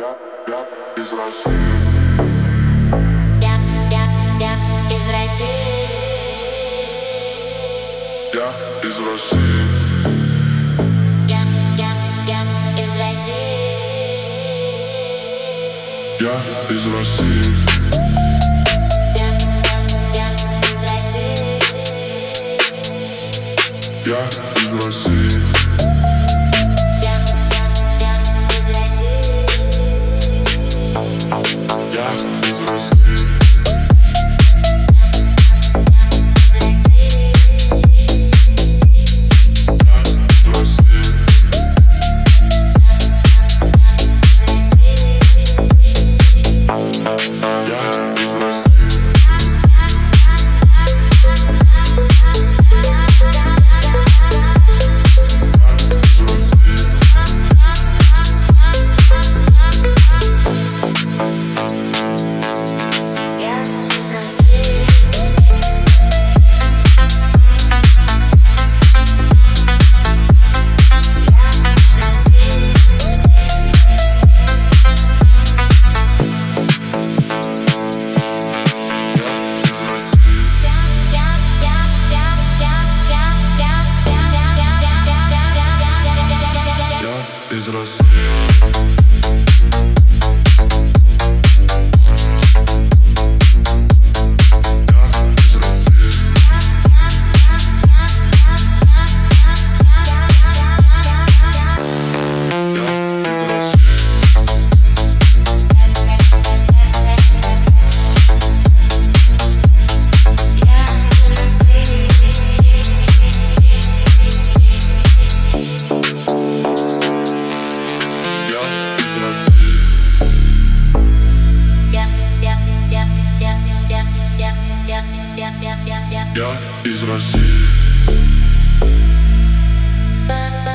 Я из России. Я из России. Я из России. Я из России. Я из России. Я из России. Я из России. Я из России. Я из России. Из России. Я из России.